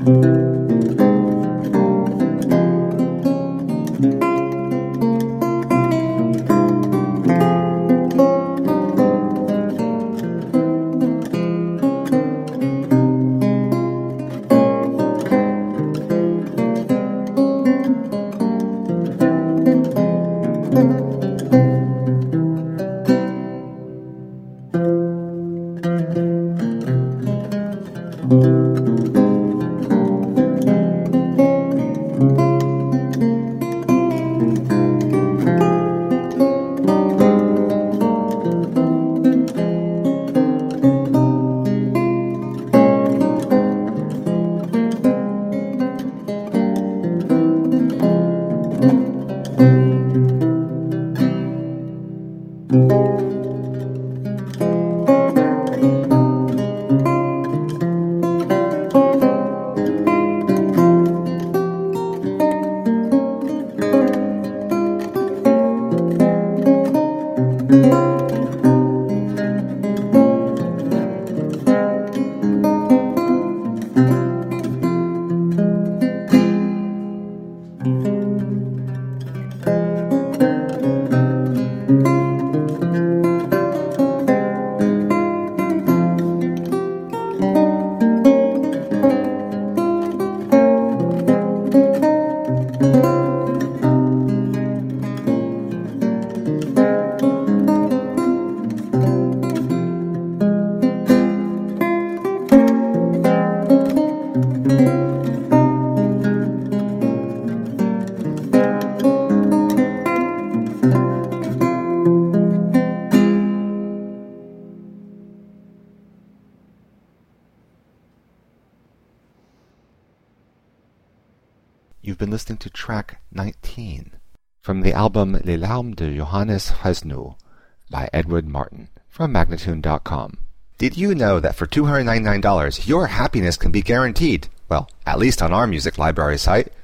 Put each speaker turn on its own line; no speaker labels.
You've been listening to track 19 from the album Les Larmes de Johannes Fresno by Edward Martin from Magnatune.com. Did you know that for $299 your happiness can be guaranteed? Well, at least on our music library site.